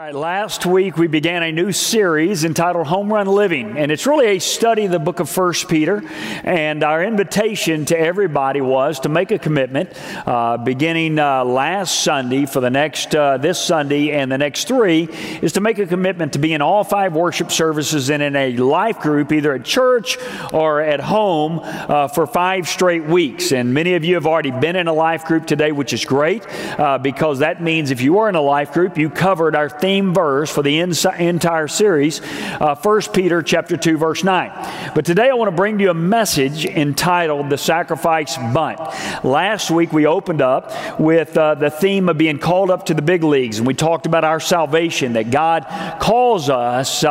Last week we began a new series entitled Home Run Living, and it's really a study of the book of 1 Peter, and our invitation to everybody was to make a commitment beginning last Sunday for the next, this Sunday and the next 3, is to make a commitment to be in all 5 worship services and in a life group, either at church or at home for 5 straight weeks. And many of you have already been in a life group today, which is great because that means if you are in a life group, you covered our theme verse for the entire series, 1 Peter chapter 2, verse 9. But today I want to bring to you a message entitled The Sacrifice Bunt. Last week we opened up with the theme of being called up to the big leagues, and we talked about our salvation, that God calls us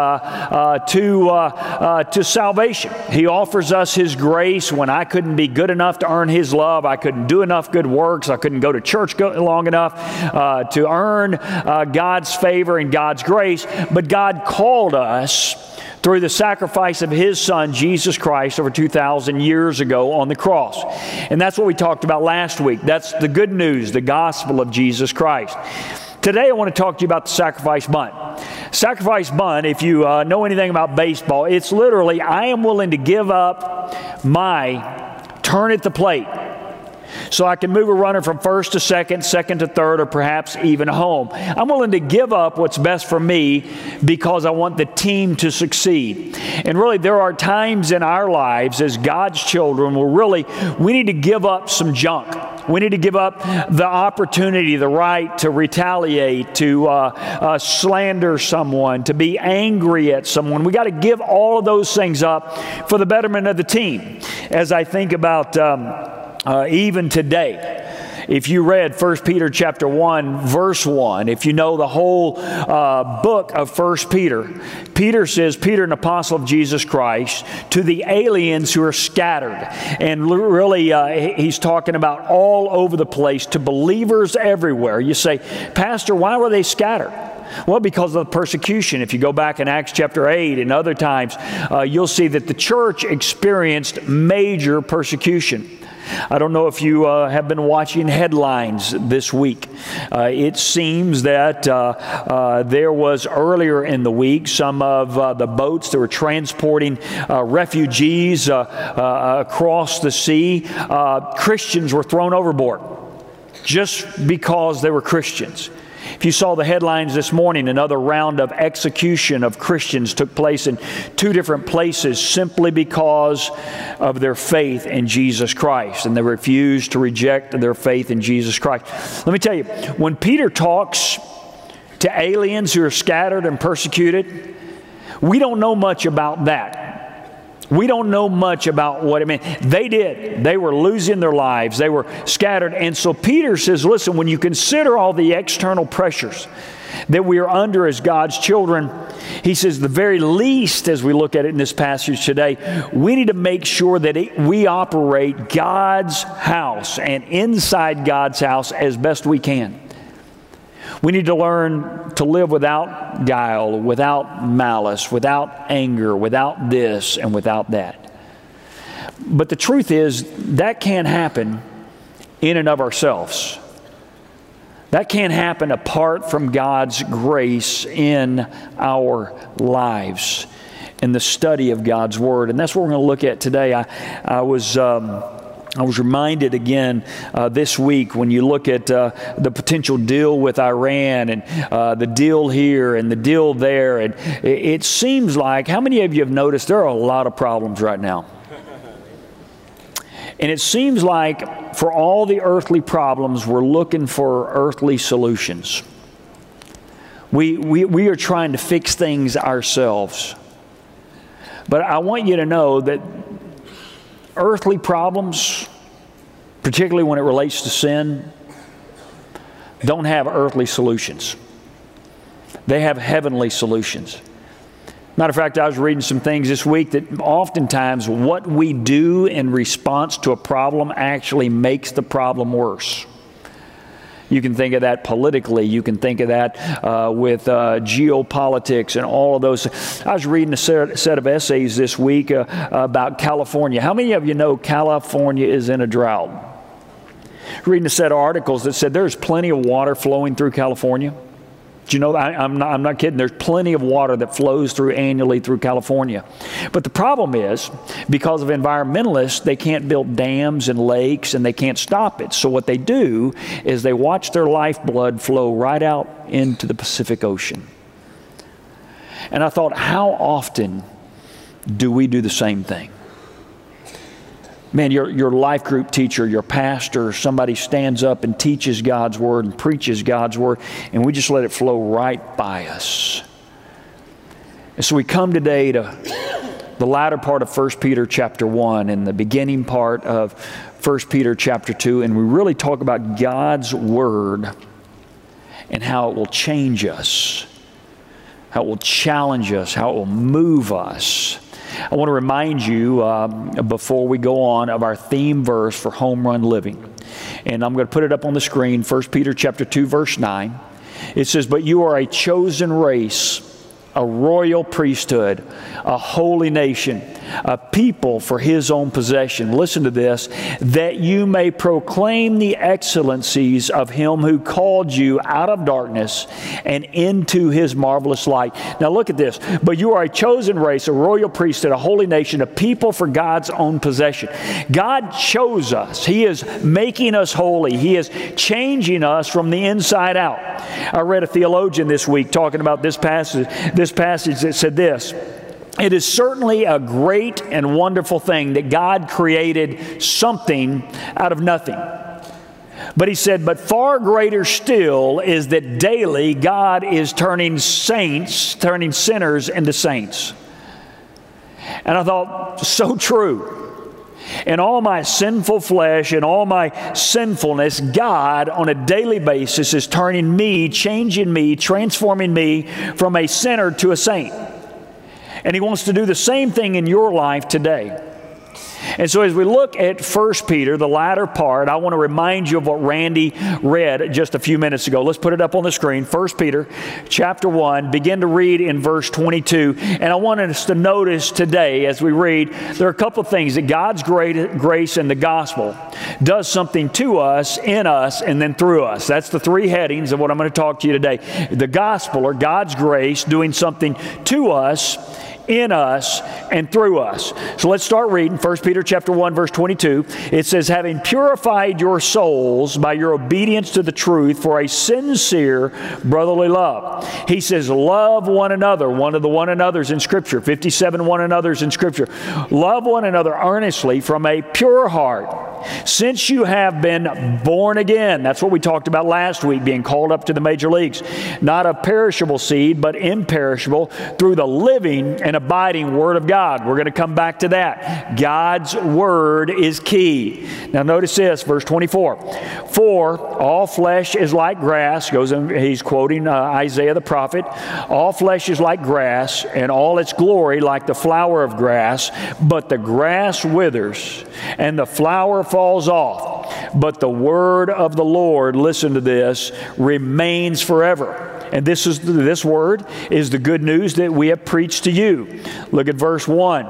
to salvation. He offers us His grace when I couldn't be good enough to earn His love. I couldn't do enough good works. I couldn't go to church long enough to earn God's favor and God's grace, but God called us through the sacrifice of His Son, Jesus Christ, over 2,000 years ago on the cross. And that's what we talked about last week. That's the good news, the gospel of Jesus Christ. Today I want to talk to you about the sacrifice bunt. Sacrifice bunt, if you know anything about baseball, it's literally, I am willing to give up my turn at the plate so I can move a runner from first to second, second to third, or perhaps even home. I'm willing to give up what's best for me because I want the team to succeed. And really, there are times in our lives as God's children where we need to give up some junk. We need to give up the opportunity, the right to retaliate, to slander someone, to be angry at someone. We got to give all of those things up for the betterment of the team. As I think about even today, if you read 1 Peter chapter 1, verse 1, if you know the whole book of 1 Peter, Peter says, Peter, an apostle of Jesus Christ, to the aliens who are scattered. And really, he's talking about all over the place, to believers everywhere. You say, Pastor, why were they scattered? Well, because of the persecution. If you go back in Acts chapter 8 and other times, you'll see that the church experienced major persecution. I don't know if you have been watching headlines this week. It seems that there was earlier in the week some of the boats that were transporting refugees across the sea. Christians were thrown overboard just because they were Christians. If you saw the headlines this morning, another round of execution of Christians took place in 2 different places simply because of their faith in Jesus Christ, and they refused to reject their faith in Jesus Christ. Let me tell you, when Peter talks to aliens who are scattered and persecuted, we don't know much about that. We don't know much about what it meant. They did. They were losing their lives. They were scattered. And so Peter says, listen, when you consider all the external pressures that we are under as God's children, he says, the very least, as we look at it in this passage today, we need to make sure that we operate God's house and inside God's house as best we can. We need to learn to live without guile, without malice, without anger, without this and without that. But the truth is, that can't happen in and of ourselves. That can't happen apart from God's grace in our lives and the study of God's Word. And that's what we're going to look at today. I was reminded again this week when you look at the potential deal with Iran and the deal here and the deal there. And it seems like, how many of you have noticed there are a lot of problems right now? And it seems like for all the earthly problems, we're looking for earthly solutions. We are trying to fix things ourselves. But I want you to know that earthly problems, particularly when it relates to sin, don't have earthly solutions. They have heavenly solutions. Matter of fact, I was reading some things this week that oftentimes what we do in response to a problem actually makes the problem worse. You can think of that politically. You can think of that with geopolitics and all of those. I was reading a set of essays this week about California. How many of you know California is in a drought? Reading a set of articles that said there's plenty of water flowing through California. Do you know, I'm not kidding. There's plenty of water that flows through annually through California. But the problem is, because of environmentalists, they can't build dams and lakes, and they can't stop it. So what they do is they watch their lifeblood flow right out into the Pacific Ocean. And I thought, how often do we do the same thing? Man, your life group teacher, your pastor, somebody stands up and teaches God's Word and preaches God's Word, and we just let it flow right by us. And so we come today to the latter part of 1 Peter chapter 1 and the beginning part of 1 Peter chapter 2, and we really talk about God's Word and how it will change us, how it will challenge us, how it will move us. I want to remind you before we go on of our theme verse for Home Run Living. And I'm going to put it up on the screen, 1 Peter chapter 2, verse 9. It says, "But you are a chosen race, a royal priesthood, a holy nation, a people for His own possession." Listen to this. "That you may proclaim the excellencies of Him who called you out of darkness and into His marvelous light." Now look at this. "But you are a chosen race, a royal priesthood, a holy nation, a people for God's own possession." God chose us. He is making us holy. He is changing us from the inside out. I read a theologian this week talking about this passage that said this: "It is certainly a great and wonderful thing that God created something out of nothing." But he said, "But far greater still is that daily God is turning sinners into saints." And I thought, so true. In all my sinful flesh and all my sinfulness, God on a daily basis is turning me, changing me, transforming me from a sinner to a saint. And He wants to do the same thing in your life today. And so as we look at 1 Peter, the latter part, I want to remind you of what Randy read just a few minutes ago. Let's put it up on the screen. 1 Peter chapter 1, begin to read in verse 22. And I want us to notice today as we read, there are a couple of things that God's grace and the gospel does something to us, in us, and then through us. That's the three headings of what I'm going to talk to you today. The gospel, or God's grace, doing something to us, in us, and through us. So let's start reading 1 Peter chapter 1, verse 22. It says, "Having purified your souls by your obedience to the truth for a sincere brotherly love." He says, love one another. One of the one another's in Scripture. 57 one another's in Scripture. "Love one another earnestly from a pure heart, since you have been born again." That's what we talked about last week, being called up to the major leagues. "Not of perishable seed, but imperishable, through the living and abiding Word of God." We're going to come back to that. God's Word is key. Now notice this, verse 24. "For all flesh is like grass," he's quoting Isaiah the prophet. "All flesh is like grass, and all its glory like the flower of grass. But the grass withers, and the flower falls off. But the word of the Lord," listen to this, "remains forever." And this word is the good news that we have preached to you. Look at verse 1.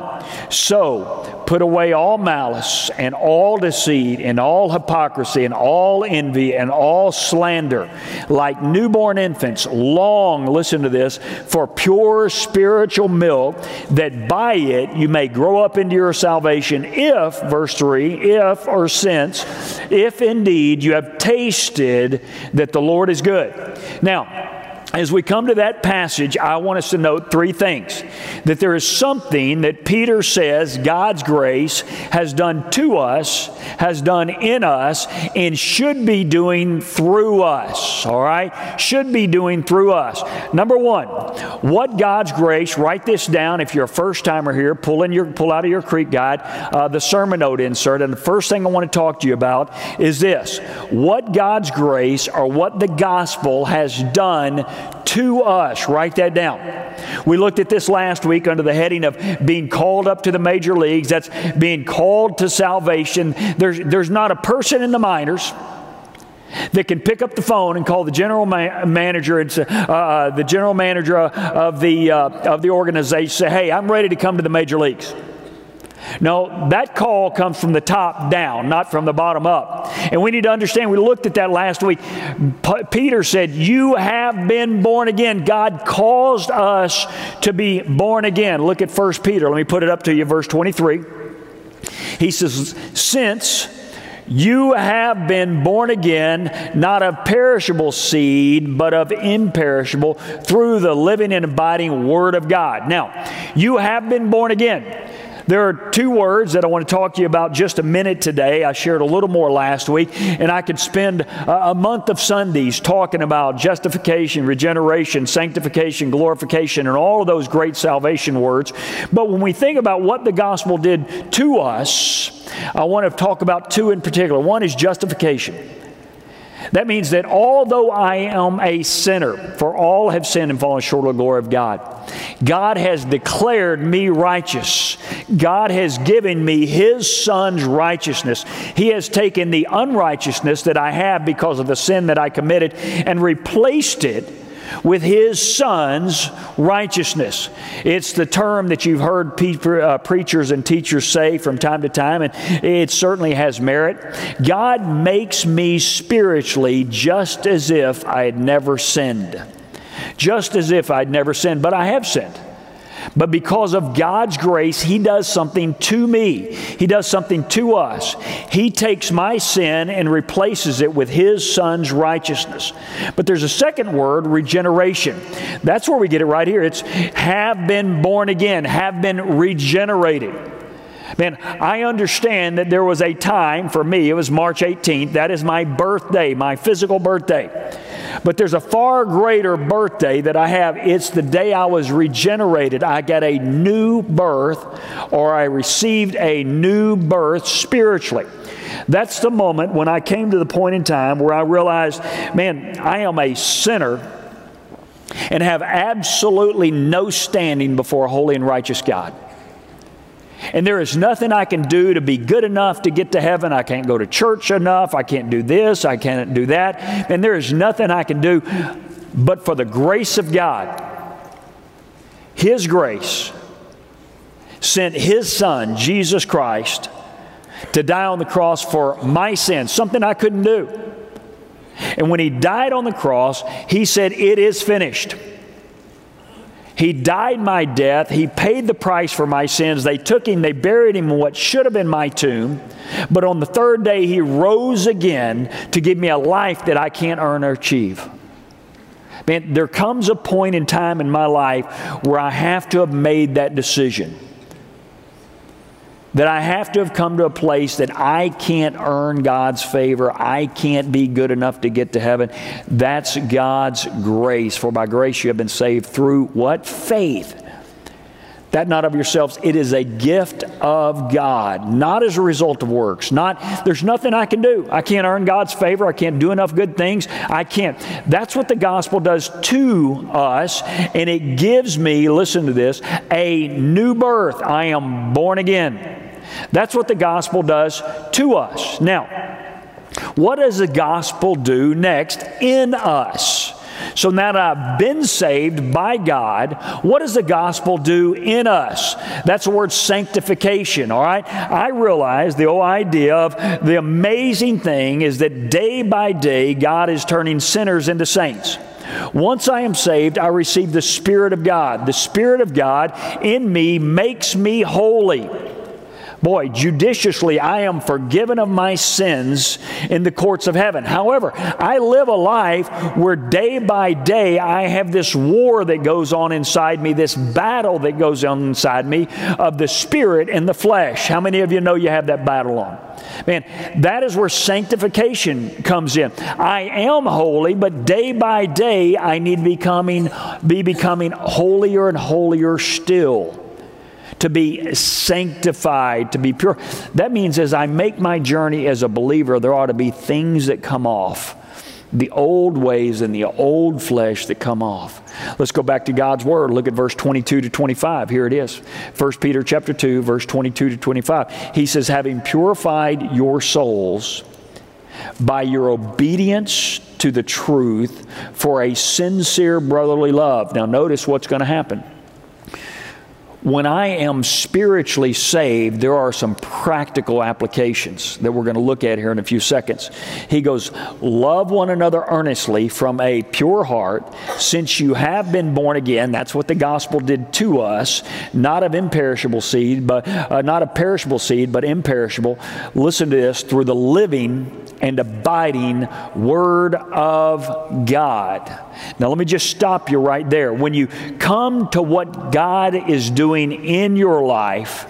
"So put away all malice and all deceit and all hypocrisy and all envy and all slander. Like newborn infants, long," listen to this, "for pure spiritual milk, that by it you may grow up into your salvation, if," verse 3, "if," or since, "if indeed you have tasted that the Lord is good." Now, as we come to that passage, I want us to note three things. That there is something that Peter says God's grace has done to us, has done in us, and should be doing through us. All right? Should be doing through us. Number one, what God's grace, write this down if you're a first-timer here, pull out of your Creek Guide, the sermon note insert, and the first thing I want to talk to you about is this. What God's grace, or what the gospel has done to us. Write that down. We looked at this last week under the heading of being called up to the major leagues. That's being called to salvation. There's not a person in the minors that can pick up the phone and call the general manager and say, the general manager of the organization, say, "Hey, I'm ready to come to the major leagues." No, that call comes from the top down, not from the bottom up. And we need to understand, we looked at that last week. Peter said, you have been born again. God caused us to be born again. Look at 1 Peter. Let me put it up to you, verse 23. He says, since you have been born again, not of perishable seed, but of imperishable, through the living and abiding Word of God. Now, you have been born again. There are two words that I want to talk to you about just a minute today. I shared a little more last week, and I could spend a month of Sundays talking about justification, regeneration, sanctification, glorification, and all of those great salvation words. But when we think about what the gospel did to us, I want to talk about two in particular. One is justification. That means that although I am a sinner, for all have sinned and fallen short of the glory of God, God has declared me righteous. God has given me His Son's righteousness. He has taken the unrighteousness that I have because of the sin that I committed and replaced it with His Son's righteousness. It's the term that you've heard preachers and teachers say from time to time, and it certainly has merit. God makes me spiritually just as if I had never sinned. Just as if I'd never sinned, but I have sinned. But because of God's grace, He does something to me. He does something to us. He takes my sin and replaces it with His Son's righteousness. But there's a second word, regeneration. That's where we get it right here. It's have been born again, have been regenerated. Man, I understand that there was a time for me, it was March 18th, that is my birthday, my physical birthday. But there's a far greater birthday that I have. It's the day I was regenerated. I got a new birth, or I received a new birth spiritually. That's the moment when I came to the point in time where I realized, man, I am a sinner and have absolutely no standing before a holy and righteous God. And there is nothing I can do to be good enough to get to heaven. I can't go to church enough. I can't do this. I can't do that. And there is nothing I can do but for the grace of God. His grace sent His Son, Jesus Christ, to die on the cross for my sins, something I couldn't do. And when He died on the cross, He said, "It is finished." He died my death. He paid the price for my sins. They took Him, they buried Him in what should have been my tomb. But on the third day, He rose again to give me a life that I can't earn or achieve. Man, there comes a point in time in my life where I have to have made that decision. That I have to have come to a place that I can't earn God's favor. I can't be good enough to get to heaven. That's God's grace. For by grace you have been saved through what? Faith. That not of yourselves. It is a gift of God, not as a result of works. There's nothing I can do. I can't earn God's favor. I can't do enough good things. I can't. That's what the gospel does to us, and it gives me, listen to this, a new birth. I am born again. That's what the gospel does to us. Now, what does the gospel do next in us? So now that I've been saved by God, what does the gospel do in us? That's the word sanctification, all right? I realize the whole idea of the amazing thing is that day by day, God is turning sinners into saints. Once I am saved, I receive the Spirit of God. The Spirit of God in me makes me holy. Boy, judiciously, I am forgiven of my sins in the courts of heaven. However, I live a life where day by day I have this war that goes on inside me, this battle that goes on inside me of the spirit and the flesh. How many of you know you have that battle on? Man, that is where sanctification comes in. I am holy, but day by day I need to be becoming holier and holier still. To be sanctified, to be pure. That means as I make my journey as a believer, there ought to be things that come off. The old ways and the old flesh that come off. Let's go back to God's Word. Look at verse 22 to 25. Here it is. 1 Peter chapter 2, verse 22 to 25. He says, having purified your souls by your obedience to the truth for a sincere brotherly love. Now notice what's going to happen. when I am spiritually saved, there are some practical applications that we're going to look at here in a few seconds. He goes, love one another earnestly from a pure heart, since you have been born again. That's what the gospel did to us, not of imperishable seed, but not of perishable seed, but imperishable. Listen to this, through the living and abiding Word of God. Now let me just stop you right there. When you come to what God is doing in your life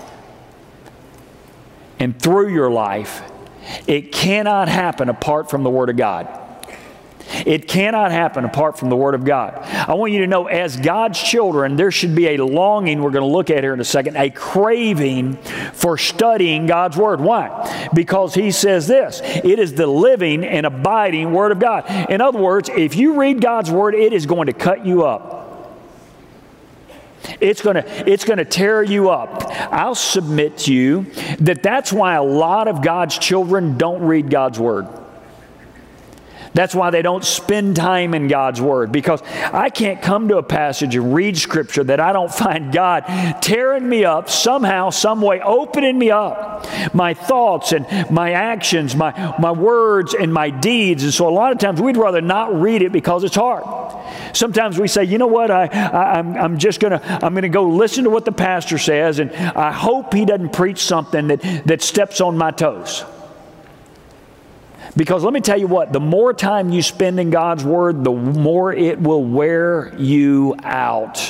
and through your life, it cannot happen apart from the Word of God. It cannot happen apart from the Word of God. I want you to know, as God's children, there should be a longing, we're going to look at here in a second, a craving for studying God's Word. Why? Because He says this, it is the living and abiding Word of God. In other words, if you read God's Word, it is going to cut you up. It's going to tear you up. I'll submit to you that that's why a lot of God's children don't read God's Word. That's why they don't spend time in God's Word, because I can't come to a passage and read Scripture that I don't find God tearing me up somehow, some way, opening me up, my thoughts and my actions, my words and my deeds. And so a lot of times we'd rather not read it because it's hard. Sometimes we say, you know what, I'm going to go listen to what the pastor says, and I hope he doesn't preach something that steps on my toes. Because let me tell you what, the more time you spend in God's Word, the more it will wear you out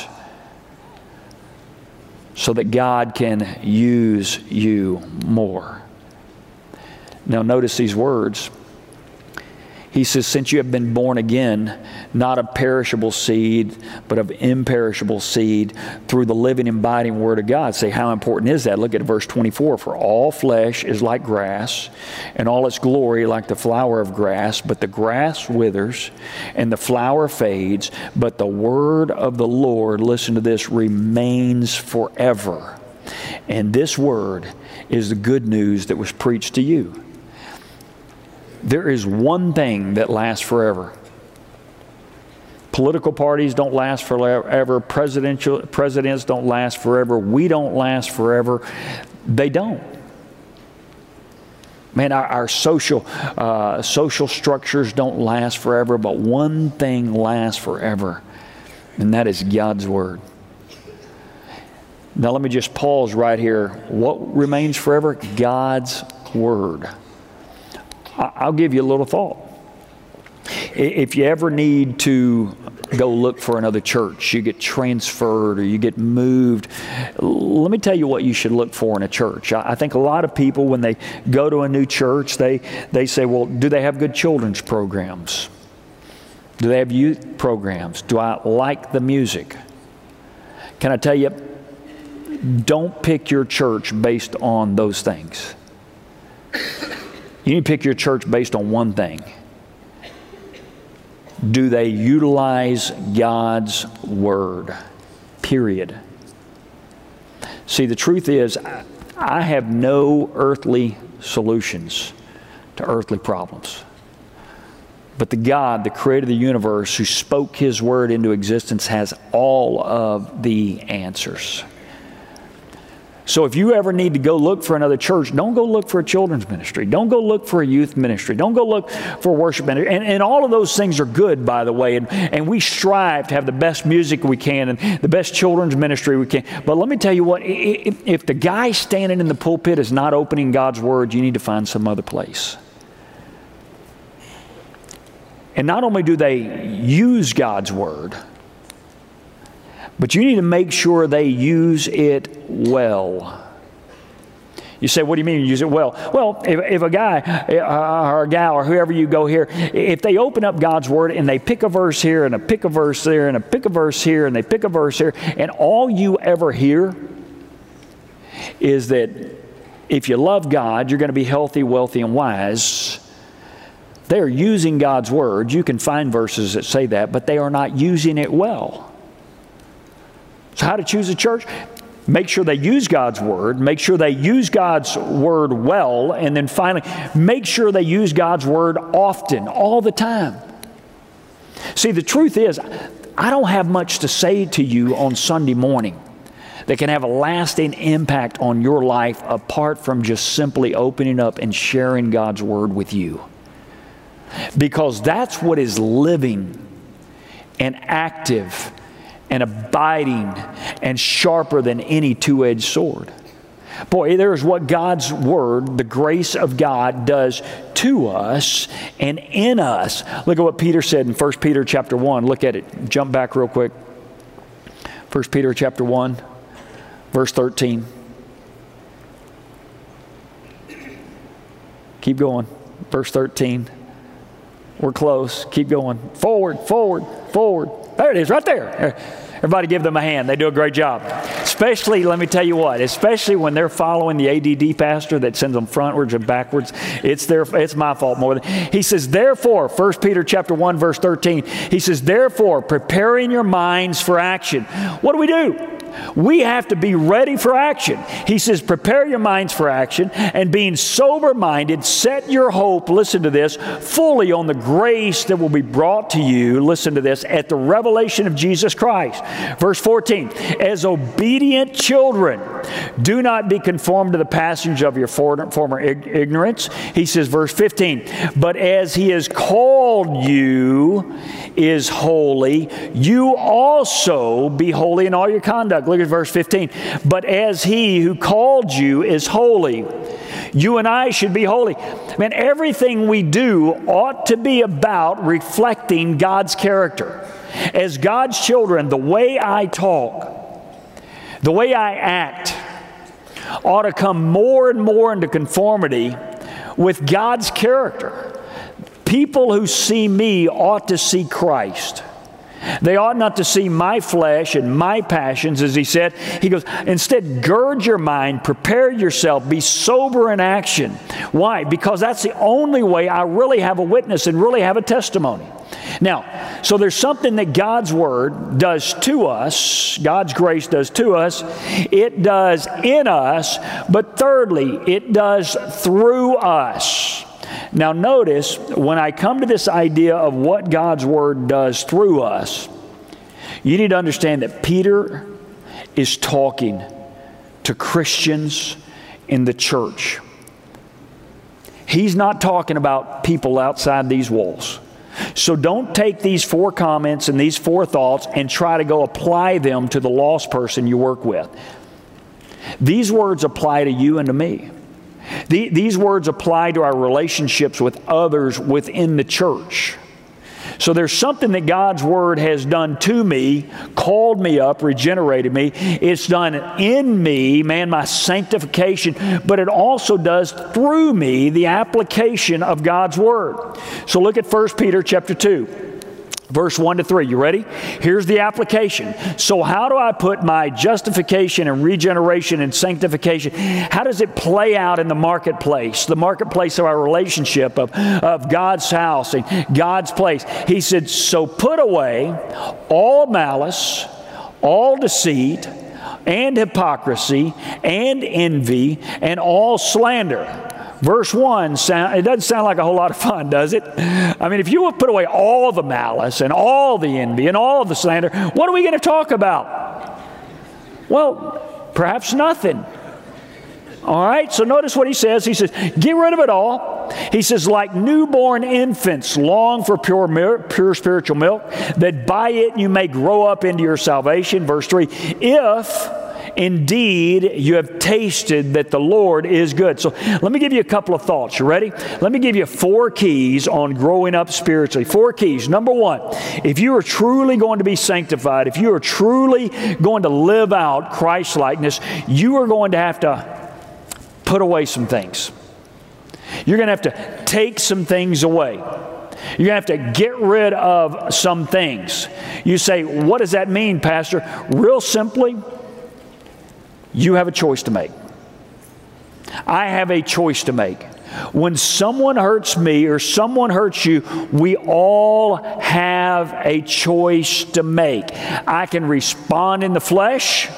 so that God can use you more. Now notice these words. He says, since you have been born again, not of perishable seed, but of imperishable seed, through the living and abiding Word of God. Say, how important is that? Look at verse 24. For all flesh is like grass, and all its glory like the flower of grass. But the grass withers, and the flower fades, but the word of the Lord, listen to this, remains forever. And this word is the good news that was preached to you. There is one thing that lasts forever. Political parties don't last forever. Presidents don't last forever. We don't last forever. They don't. Man, our social structures don't last forever, but one thing lasts forever, and that is God's Word. Now let me just pause right here. What remains forever? God's Word. I'll give you a little thought. If you ever need to go look for another church, you get transferred or you get moved, let me tell you what you should look for in a church. I think a lot of people, when they go to a new church, they say, well, do they have good children's programs? Do they have youth programs? Do I like the music? Can I tell you, don't pick your church based on those things. You need to pick your church based on one thing. Do they utilize God's Word? Period. See, the truth is, I have no earthly solutions to earthly problems. But the God, the creator of the universe, who spoke His Word into existence, has all of the answers. So if you ever need to go look for another church, don't go look for a children's ministry. Don't go look for a youth ministry. Don't go look for a worship ministry. And all of those things are good, by the way. And we strive to have the best music we can and the best children's ministry we can. But let me tell you what, if the guy standing in the pulpit is not opening God's Word, you need to find some other place. And not only do they use God's Word, but you need to make sure they use it well. You say, what do you mean use it well? Well, if a guy or a gal or whoever you go here, if they open up God's Word and they pick a verse here and a pick a verse there and a pick a verse here and they pick a verse here, and all you ever hear is that if you love God, you're going to be healthy, wealthy, and wise. They're using God's Word. You can find verses that say that, but they are not using it well. So how to choose a church? Make sure they use God's Word. Make sure they use God's Word well. And then finally, make sure they use God's Word often, all the time. See, the truth is, I don't have much to say to you on Sunday morning that can have a lasting impact on your life apart from just simply opening up and sharing God's Word with you. Because that's what is living and active and abiding and sharper than any two-edged sword. Boy, there's what God's Word, the grace of God, does to us and in us. Look at what Peter said in 1 Peter chapter 1. Look at it. Jump back real quick. 1 Peter chapter 1, verse 13. Keep going. Verse 13. We're close. Keep going. Forward, forward, forward. There it is, right there. Everybody give them a hand. They do a great job. Especially, let me tell you what, especially when they're following the ADD pastor that sends them frontwards and backwards. It's my fault more than. He says, therefore, 1 Peter chapter 1, verse 13, he says, therefore, preparing your minds for action. What do? We have to be ready for action. He says, prepare your minds for action, and being sober-minded, set your hope, listen to this, fully on the grace that will be brought to you, listen to this, at the revelation of Jesus Christ. Verse 14, as obedient children, do not be conformed to the passions of your former ignorance. He says, verse 15, but as He has called you is holy, you also be holy in all your conduct. Look at verse 15. But as He who called you is holy, you and I should be holy. Man, everything we do ought to be about reflecting God's character. As God's children, the way I talk, the way I act, ought to come more and more into conformity with God's character. People who see me ought to see Christ. They ought not to see my flesh and my passions, as he said. He goes, instead, gird your mind, prepare yourself, be sober in action. Why? Because that's the only way I really have a witness and really have a testimony. Now, so there's something that God's Word does to us, God's grace does to us, it does in us, but thirdly, it does through us. Now notice, when I come to this idea of what God's Word does through us, you need to understand that Peter is talking to Christians in the church. He's not talking about people outside these walls. So don't take these 4 comments and these 4 thoughts and try to go apply them to the lost person you work with. These words apply to you and to me. These words apply to our relationships with others within the church. So there's something that God's Word has done to me, called me up, regenerated me. It's done in me, man, my sanctification, but it also does through me the application of God's Word. So look at 1 Peter chapter 2. Verse 1 to 3. You ready? Here's the application. So how do I put my justification and regeneration and sanctification, how does it play out in the marketplace of our relationship of God's house and God's place? He said, so put away all malice, all deceit, and hypocrisy, and envy, and all slander. Verse 1, it doesn't sound like a whole lot of fun, does it? I mean, if you would put away all the malice and all the envy and all the slander, what are we going to talk about? Well, perhaps nothing. All right, so notice what he says. He says, get rid of it all. He says, like newborn infants, long for pure spiritual milk, that by it you may grow up into your salvation. Verse 3, if indeed you have tasted that the Lord is good. So let me give you a couple of thoughts. You ready? Let me give you 4 keys on growing up spiritually. 4 keys. Number 1, if you are truly going to be sanctified, if you are truly going to live out Christ-likeness, you are going to have to put away some things. You're going to have to take some things away. You're going to have to get rid of some things. You say, what does that mean, Pastor? Real simply, you have a choice to make. I have a choice to make. When someone hurts me or someone hurts you, we all have a choice to make. I can respond in the flesh,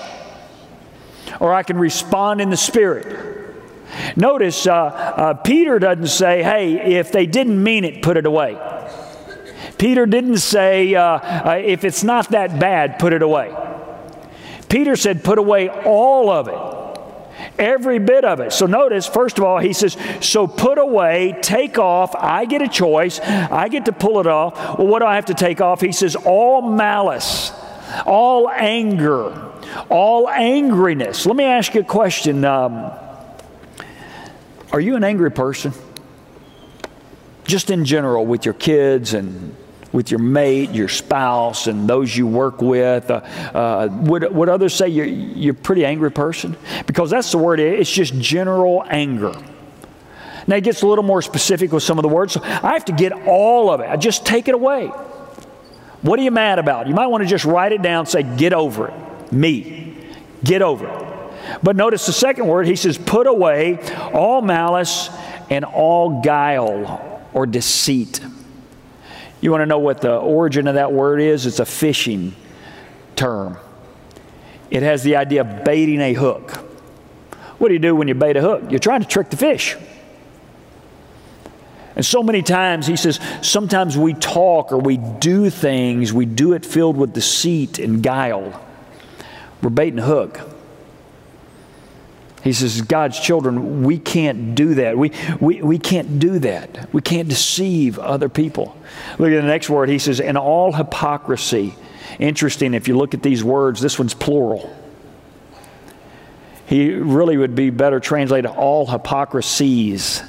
or I can respond in the spirit. Notice, Peter doesn't say, hey, if they didn't mean it, put it away. Peter didn't say, if it's not that bad, put it away. Peter said, put away all of it. Every bit of it. So notice, first of all, he says, so put away, take off. I get a choice. I get to pull it off. Well, what do I have to take off? He says, all malice, all anger, all angriness. Let me ask you a question. Are you an angry person? Just in general, with your kids and with your mate, your spouse, and those you work with. Would others say you're a pretty angry person? Because that's the word. It's just general anger. Now it gets a little more specific with some of the words. So I have to get all of it. I just take it away. What are you mad about? You might want to just write it down and say, get over it. Me. Get over it. But notice the second word. He says, put away all malice and all guile or deceit. You want to know what the origin of that word is? It's a fishing term. It has the idea of baiting a hook. What do you do when you bait a hook? You're trying to trick the fish. And so many times, he says, sometimes we talk or we do things, we do it filled with deceit and guile. We're baiting a hook. He says, God's children, we can't do that. We can't do that. We can't deceive other people. Look at the next word. He says, in all hypocrisy. Interesting, if you look at these words, this one's plural. He really would be better translated, all hypocrisies.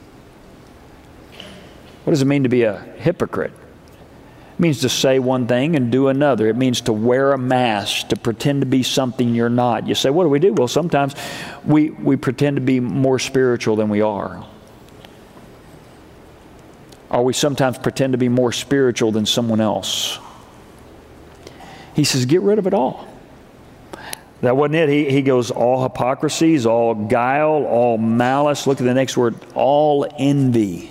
What does it mean to be a hypocrite? It means to say one thing and do another. It means to wear a mask, to pretend to be something you're not. You say, what do we do? Well, sometimes we pretend to be more spiritual than we are. Or we sometimes pretend to be more spiritual than someone else. He says, get rid of it all. That wasn't it. He goes, all hypocrisies, all guile, all malice. Look at the next word, all envy.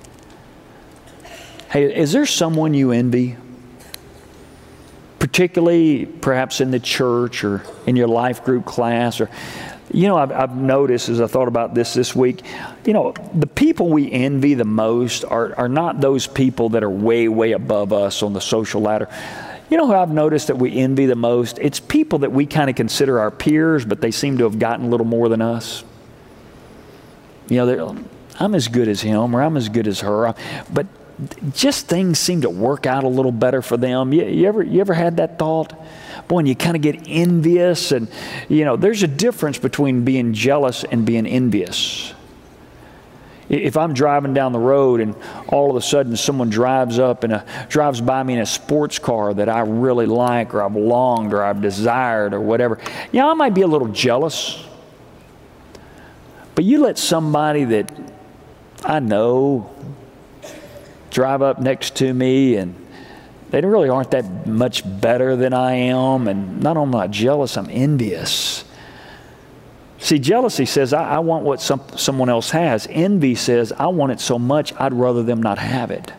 Hey, is there someone you envy? Particularly perhaps in the church or in your life group class. Or, you know, I've noticed as I thought about this week, you know, the people we envy the most are not those people that are way, way above us on the social ladder. You know who I've noticed that we envy the most? It's people that we kind of consider our peers, but they seem to have gotten a little more than us. You know, I'm as good as him or I'm as good as her. But just things seem to work out a little better for them. You ever had that thought? Boy, and you kind of get envious, and you know, there's a difference between being jealous and being envious. If I'm driving down the road and all of a sudden someone drives by me in a sports car that I really like or I've longed or I've desired or whatever, yeah, I might be a little jealous. But you let somebody that I know drive up next to me and they really aren't that much better than I am, and not only am I jealous, I'm envious. See, jealousy says, I want what someone else has. Envy says, I want it so much, I'd rather them not have it.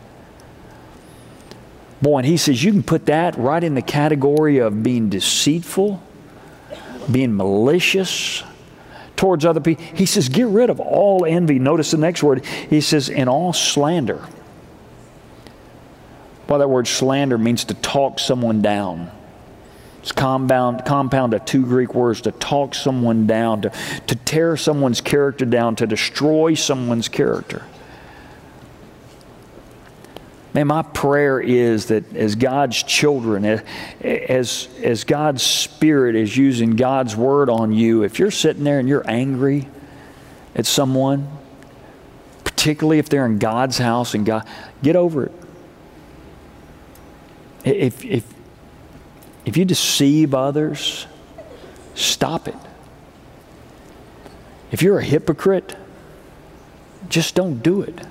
Boy, and he says, you can put that right in the category of being deceitful, being malicious towards other people. He says, get rid of all envy. Notice the next word. He says, and all slander. Well, that word slander means to talk someone down. It's compound of two Greek words, to talk someone down, to tear someone's character down, to destroy someone's character. Man, my prayer is that as God's children, as God's Spirit is using God's Word on you, if you're sitting there and you're angry at someone, particularly if they're in God's house and God, get over it. If you deceive others, stop it. If you're a hypocrite, just don't do it.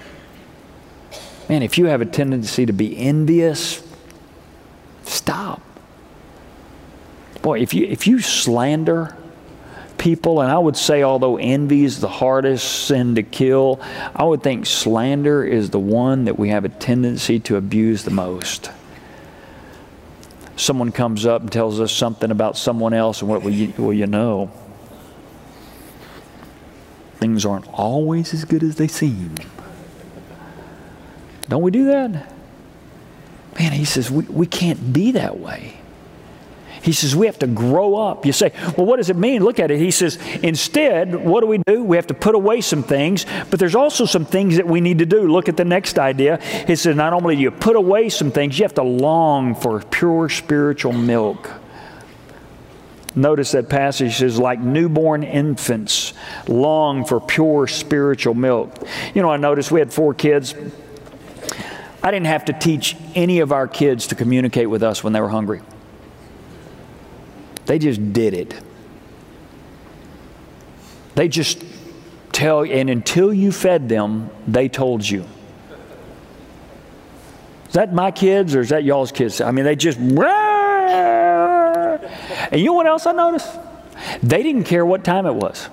Man, if you have a tendency to be envious, stop. Boy, if you slander people, and I would say although envy is the hardest sin to kill, I would think slander is the one that we have a tendency to abuse the most. Someone comes up and tells us something about someone else, and what will you know? Things aren't always as good as they seem. Don't we do that? Man, he says we can't be that way. He says we have to grow up. You say, well, what does it mean? Look at it. He says, instead, what do? We have to put away some things, but there's also some things that we need to do. Look at the next idea. He says, not only do you put away some things, you have to long for pure spiritual milk. Notice that passage says, like newborn infants, long for pure spiritual milk. You know, I noticed we had 4 kids. I didn't have to teach any of our kids to communicate with us when they were hungry. They just did it. They just tell you, and until you fed them, they told you. Is that my kids or is that y'all's kids? I mean, they just, and you know what else I noticed? They didn't care what time it was.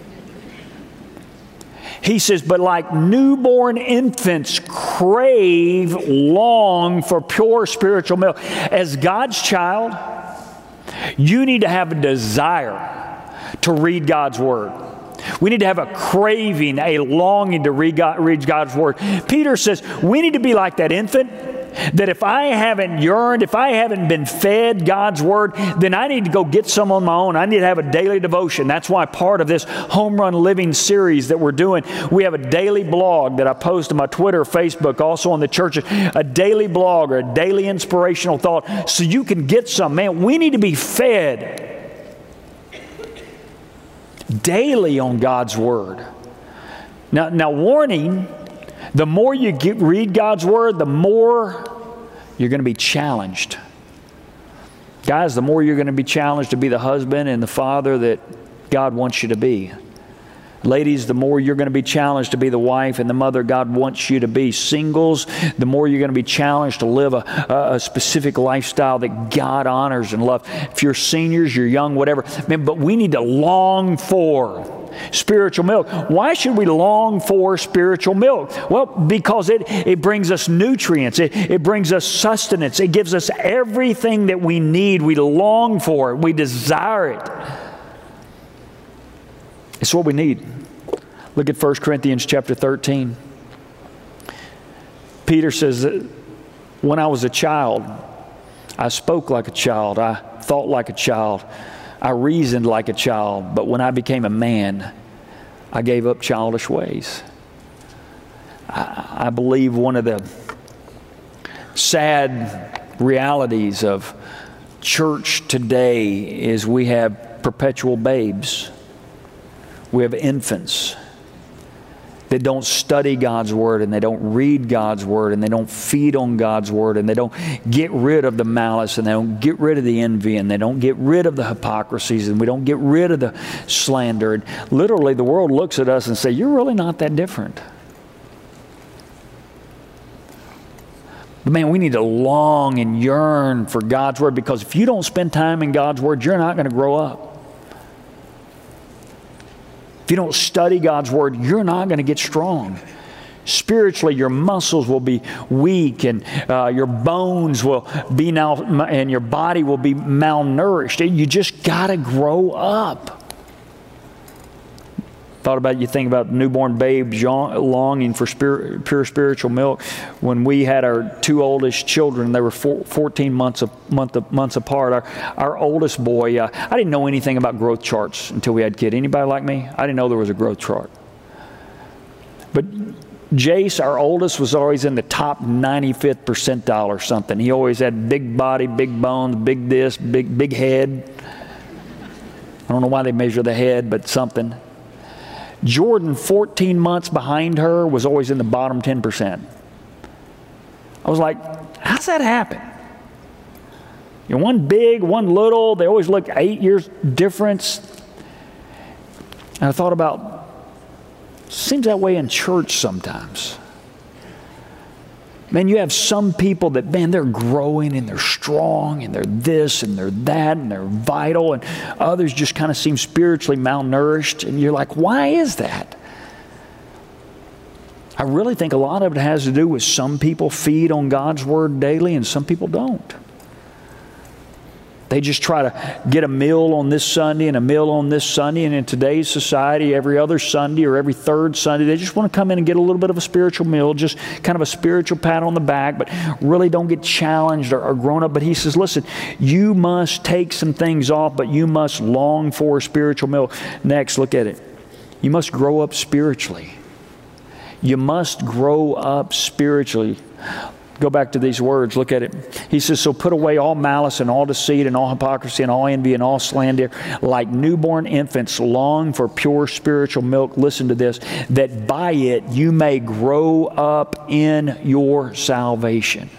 He says, but like newborn infants crave, long for pure spiritual milk. As God's child, you need to have a desire to read God's Word. We need to have a craving, a longing to read God's Word. Peter says we need to be like that infant, that if I haven't yearned, if I haven't been fed God's Word, then I need to go get some on my own. I need to have a daily devotion. That's why part of this Home Run Living series that we're doing, we have a daily blog that I post on my Twitter, Facebook, also on the church, a daily blog or a daily inspirational thought so you can get some. Man, we need to be fed daily on God's Word. Now warning, the more you read God's Word, the more you're going to be challenged. Guys, the more you're going to be challenged to be the husband and the father that God wants you to be. Ladies, the more you're going to be challenged to be the wife and the mother God wants you to be. Singles, the more you're going to be challenged to live a specific lifestyle that God honors and loves. If you're seniors, you're young, whatever. Man, but we need to long for spiritual milk. Why should we long for spiritual milk? Well, because it brings us nutrients. It brings us sustenance. It gives us everything that we need. We long for it. We desire it. It's what we need. Look at 1 Corinthians chapter 13. Peter says that when I was a child, I spoke like a child. I thought like a child. I reasoned like a child. But when I became a man, I gave up childish ways. I believe one of the sad realities of church today is we have perpetual babes. We have infants that don't study God's Word and they don't read God's Word and they don't feed on God's Word and they don't get rid of the malice and they don't get rid of the envy and they don't get rid of the hypocrisies and we don't get rid of the slander. And literally the world looks at us and say, you're really not that different. But man, we need to long and yearn for God's Word, because if you don't spend time in God's Word, you're not going to grow up. If you don't study God's Word, you're not going to get strong. Spiritually, your muscles will be weak and your bones will be and your body will be malnourished. You just got to grow up. You think about newborn babes longing for pure spiritual milk. When we had our 2 oldest children, they were 14 months apart. Our oldest boy, I didn't know anything about growth charts until we had kids. Anybody like me? I didn't know there was a growth chart. But Jace, our oldest, was always in the top 95th percentile or something. He always had big body, big bones, big this, big head. I don't know why they measure the head, but something. Jordan, 14 months behind her, was always in the bottom 10%. I was like, how's that happen? You know, one big, one little, they always look 8 years difference. And I thought about, seems that way in church sometimes. Man, you have some people that, man, they're growing and they're strong and they're this and they're that and they're vital, and others just kind of seem spiritually malnourished, and you're like, why is that? I really think a lot of it has to do with some people feed on God's Word daily and some people don't. They just try to get a meal on this Sunday and a meal on this Sunday. And in today's society, every other Sunday or every third Sunday, they just want to come in and get a little bit of a spiritual meal, just kind of a spiritual pat on the back, but really don't get challenged or grown up. But he says, listen, you must take some things off, but you must long for a spiritual meal. Next, look at it. You must grow up spiritually. You must grow up spiritually. Go back to these words. Look at it. He says, so put away all malice and all deceit and all hypocrisy and all envy and all slander. Like newborn infants, long for pure spiritual milk. Listen to this. That by it you may grow up in your salvation.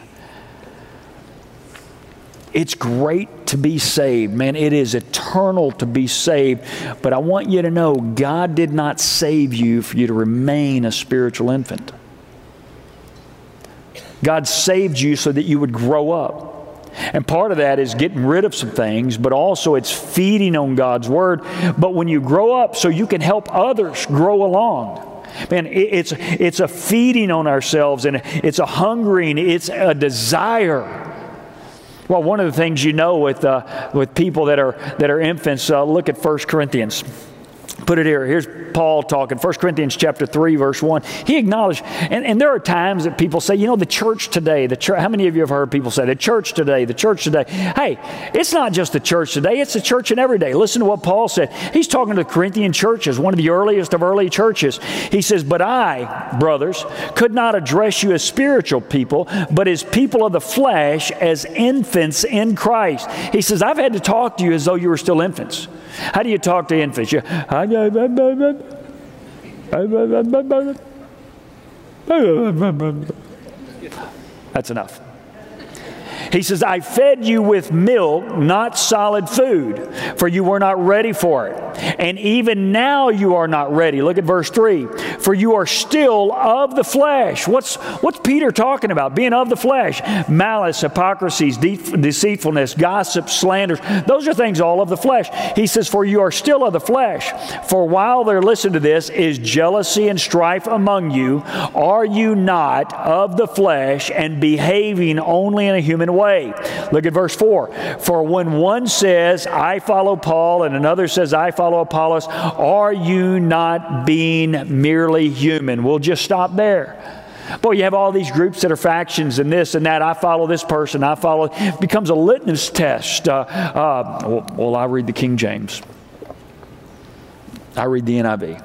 It's great to be saved, man. It is eternal to be saved. But I want you to know, God did not save you for you to remain a spiritual infant. God saved you so that you would grow up. And part of that is getting rid of some things, but also it's feeding on God's Word. But when you grow up, so you can help others grow along. Man, it's a feeding on ourselves, and it's a hungering, it's a desire. Well, one of the things you know with people that are infants, look at 1 Corinthians. Put it here. Here's Paul talking. 1 Corinthians chapter 3, verse 1. He acknowledged, and there are times that people say, the church today, how many of you have heard people say, the church today? Hey, it's not just the church today, it's the church in every day. Listen to what Paul said. He's talking to the Corinthian churches, one of the earliest of early churches. He says, but I, brothers, could not address you as spiritual people, but as people of the flesh, as infants in Christ. He says, I've had to talk to you as though you were still infants. How do you talk to infants? That's enough. He says, I fed you with milk, not solid food, for you were not ready for it. And even now you are not ready. Look at verse 3. For you are still of the flesh. What's Peter talking about? Being of the flesh. Malice, hypocrisies, deceitfulness, gossip, slanders. Those are things all of the flesh. He says, for you are still of the flesh. For while there, listen to this, is jealousy and strife among you, are you not of the flesh and behaving only in a human way? Look at verse 4. For when one says, I follow Paul, and another says, I follow Apollos, are you not being merely human? We'll just stop there. Boy, you have all these groups that are factions and this and that. I follow this person. It becomes a litmus test. Well, I read the King James. I read the NIV.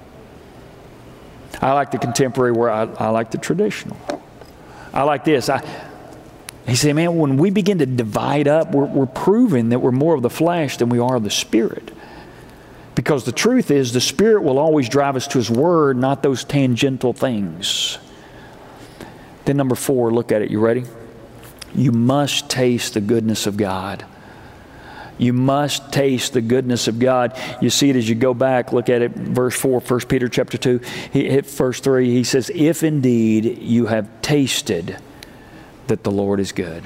I like the contemporary where I like the traditional. I like this. He said, man, when we begin to divide up, we're proving that we're more of the flesh than we are of the Spirit. Because the truth is, the Spirit will always drive us to His Word, not those tangential things. Then number 4, look at it. You ready? You must taste the goodness of God. You must taste the goodness of God. You see it as you go back. Look at it, verse 4, 1 Peter chapter 2. Verse 3, he says, if indeed you have tasted that the Lord is good.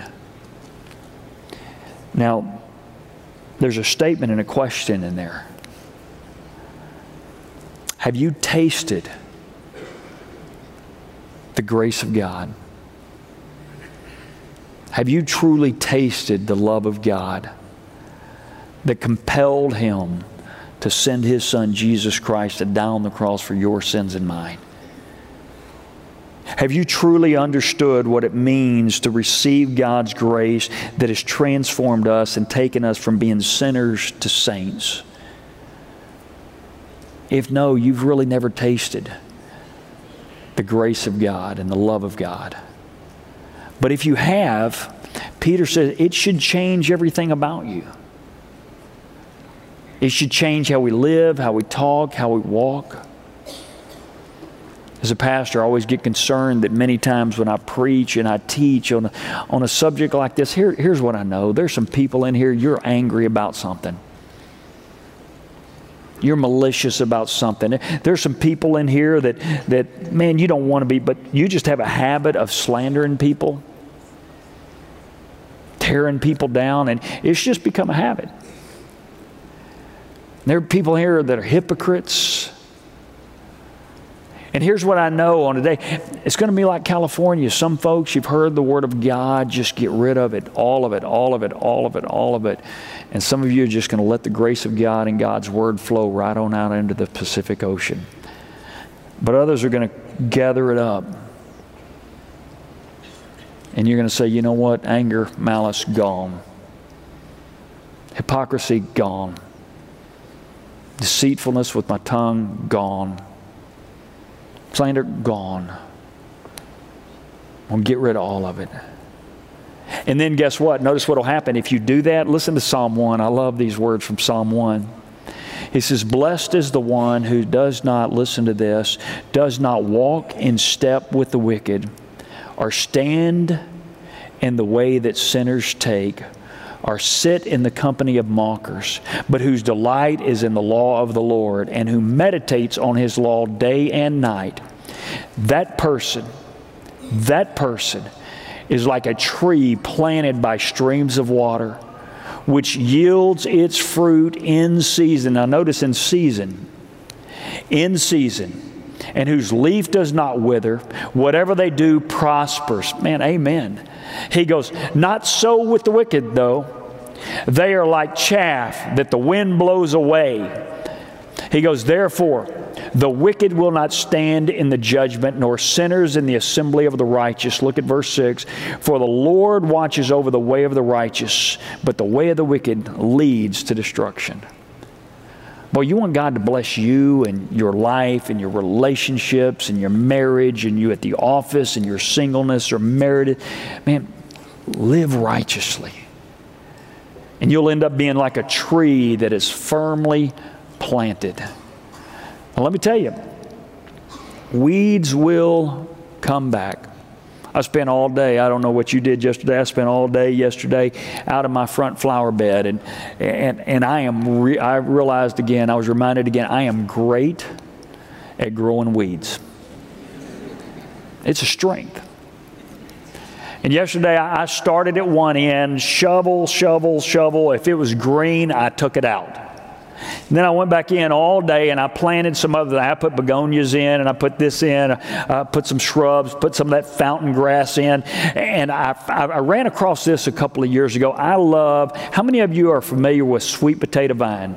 Now, there's a statement and a question in there. Have you tasted the grace of God? Have you truly tasted the love of God that compelled Him to send His Son, Jesus Christ, to die on the cross for your sins and mine? Have you truly understood what it means to receive God's grace that has transformed us and taken us from being sinners to saints? If no, you've really never tasted the grace of God and the love of God. But if you have, Peter says it should change everything about you. It should change how we live, how we talk, how we walk. As a pastor, I always get concerned that many times when I preach and I teach on a subject like this, here's what I know. There's some people in here, you're angry about something. You're malicious about something. There's some people in here that man, you don't want to be, but you just have a habit of slandering people, tearing people down, and it's just become a habit. There are people here that are hypocrites. And here's what I know on today. It's going to be like California. Some folks, you've heard the Word of God, just get rid of it, all of it, all of it, all of it, all of it. And some of you are just going to let the grace of God and God's Word flow right on out into the Pacific Ocean. But others are going to gather it up. And you're going to say, you know what? Anger, malice, gone. Hypocrisy, gone. Deceitfulness with my tongue, gone. Slander, gone. We'll get rid of all of it. And then guess what? Notice what will happen if you do that. Listen to Psalm 1. I love these words from Psalm 1. He says, blessed is the one who does not, listen to this, does not walk in step with the wicked, or stand in the way that sinners take, or sit in the company of mockers, but whose delight is in the law of the Lord, and who meditates on His law day and night. That person is like a tree planted by streams of water, which yields its fruit in season. Now notice in season, and whose leaf does not wither. Whatever they do prospers. Man, amen. He goes, not so with the wicked, though. They are like chaff that the wind blows away. He goes, therefore, the wicked will not stand in the judgment, nor sinners in the assembly of the righteous. Look at verse 6. For the Lord watches over the way of the righteous, but the way of the wicked leads to destruction. Boy, you want God to bless you and your life and your relationships and your marriage and you at the office and your singleness or married. Man, live righteously. And you'll end up being like a tree that is firmly planted. Now, let me tell you, weeds will come back. I spent all day, I don't know what you did yesterday, I spent all day yesterday out in my front flower bed. And I realized again, I was reminded again, I am great at growing weeds. It's a strength. And yesterday I started at one end, shovel. If it was green, I took it out. And then I went back in all day and I planted some other. I put begonias in and I put this in. I put some shrubs, put some of that fountain grass in. And I ran across this a couple of years ago. How many of you are familiar with sweet potato vine?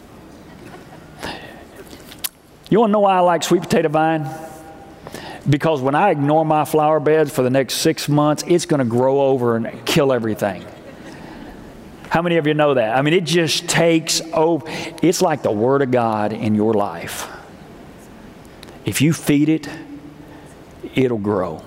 You want to know why I like sweet potato vine? Because when I ignore my flower beds for the next 6 months, it's going to grow over and kill everything. How many of you know that? I mean, it just takes over. It's like the Word of God in your life. If you feed it, it'll grow.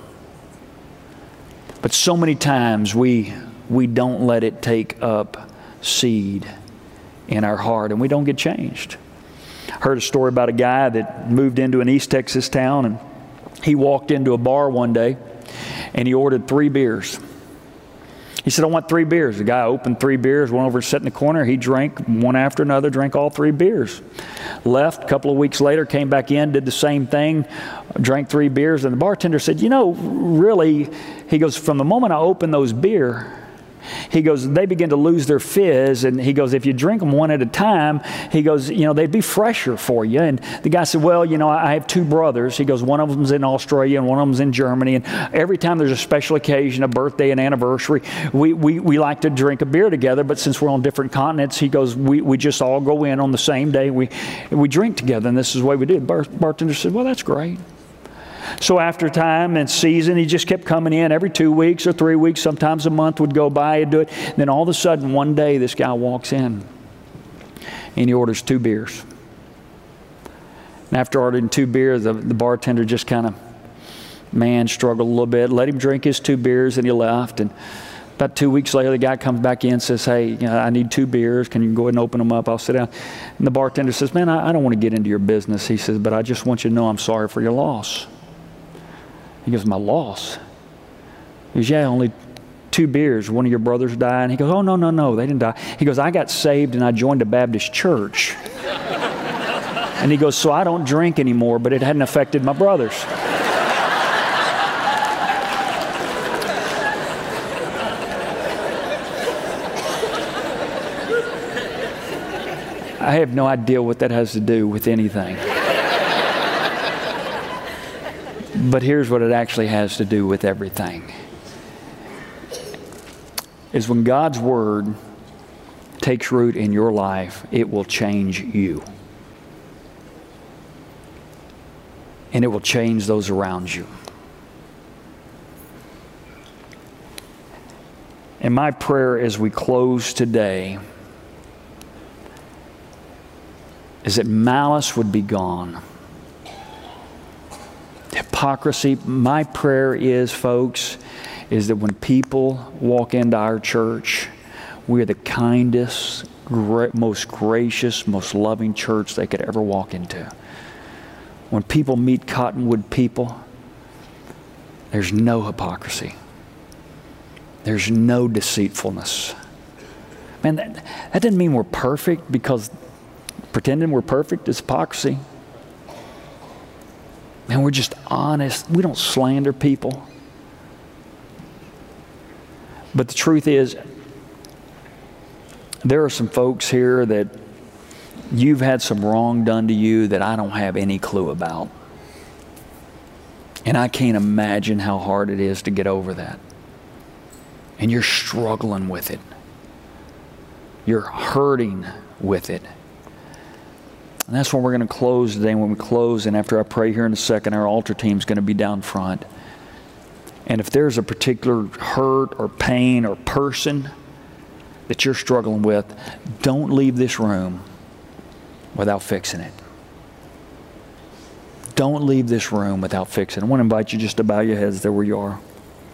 But so many times we don't let it take up seed in our heart and we don't get changed. I heard a story about a guy that moved into an East Texas town, and he walked into a bar one day and he ordered 3 beers. He said, I want 3 beers. The guy opened 3 beers, went over and sat in the corner. He drank one after another, drank all 3 beers. Left, a couple of weeks later, came back in, did the same thing, drank 3 beers. And the bartender said, you know, really, he goes, from the moment I opened those beer, he goes, they begin to lose their fizz. And he goes, if you drink them one at a time, he goes, you know, they'd be fresher for you. And the guy said, well, you know, I have 2 brothers. He goes, one of them's in Australia and one of them's in Germany. And every time there's a special occasion, a birthday, an anniversary, we like to drink a beer together. But since we're on different continents, he goes, we just all go in on the same day. We drink together, and this is the way we do it. The bartender said, well, that's great. So after time and season, he just kept coming in every 2 weeks or 3 weeks. Sometimes a month would go by, he'd do it. And then all of a sudden, one day, this guy walks in and he orders 2 beers. And after ordering 2 beers, the bartender just kind of, struggled a little bit, let him drink his 2 beers, and he left. And about 2 weeks later, the guy comes back in and says, hey, you know, I need 2 beers. Can you go ahead and open them up? I'll sit down. And the bartender says, man, I don't want to get into your business. He says, but I just want you to know I'm sorry for your loss. He goes, my loss? He goes, yeah, only 2 beers. One of your brothers died. And he goes, oh, no, they didn't die. He goes, I got saved and I joined a Baptist church. And he goes, so I don't drink anymore, but it hadn't affected my brothers. I have no idea what that has to do with anything. But here's what it actually has to do with everything. Is when God's Word takes root in your life, it will change you. And it will change those around you. And my prayer as we close today is that malice would be gone. Hypocrisy. My prayer is, folks, is that when people walk into our church, we're the kindest, most gracious, most loving church they could ever walk into. When people meet Cottonwood people, there's no hypocrisy. There's no deceitfulness. Man, that doesn't mean we're perfect, because pretending we're perfect is hypocrisy. Man, we're just honest. We don't slander people. But the truth is, there are some folks here that you've had some wrong done to you that I don't have any clue about. And I can't imagine how hard it is to get over that. And you're struggling with it. You're hurting with it. And that's when we're going to close today. When we close, and after I pray here in a second, our altar team's going to be down front. And if there's a particular hurt or pain or person that you're struggling with, don't leave this room without fixing it. Don't leave this room without fixing it. I want to invite you just to bow your heads there where you are.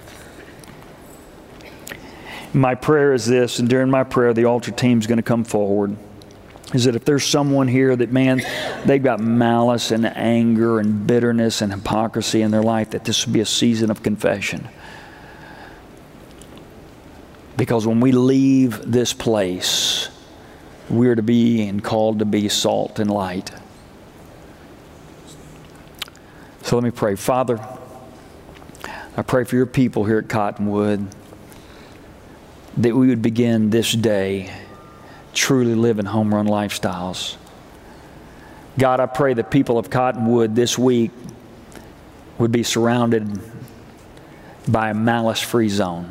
My prayer is this, and during my prayer, the altar team's going to come forward, is that if there's someone here that, man, they've got malice and anger and bitterness and hypocrisy in their life, that this would be a season of confession. Because when we leave this place, we're to be and called to be salt and light. So let me pray. Father, I pray for your people here at Cottonwood, that we would begin this day truly living home run lifestyles. God, I pray that people of Cottonwood this week would be surrounded by a malice-free zone,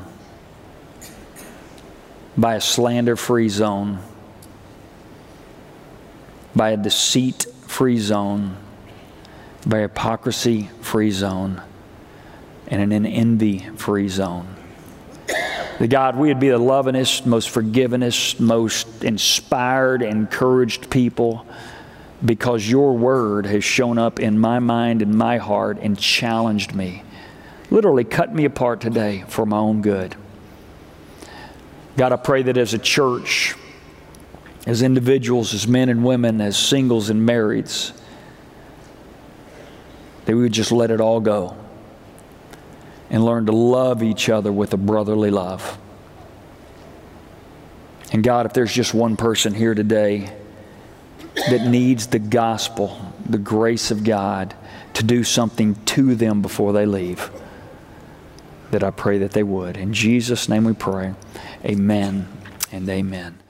by a slander-free zone, by a deceit-free zone, by a hypocrisy-free zone, and an envy-free zone. That God, we would be the lovingest, most forgivingest, most inspired, encouraged people, because your word has shown up in my mind and my heart and challenged me. Literally cut me apart today for my own good. God, I pray that as a church, as individuals, as men and women, as singles and marrieds, that we would just let it all go and learn to love each other with a brotherly love. And God, if there's just one person here today that needs the gospel, the grace of God, to do something to them before they leave, that I pray that they would. In Jesus' name we pray. Amen and amen.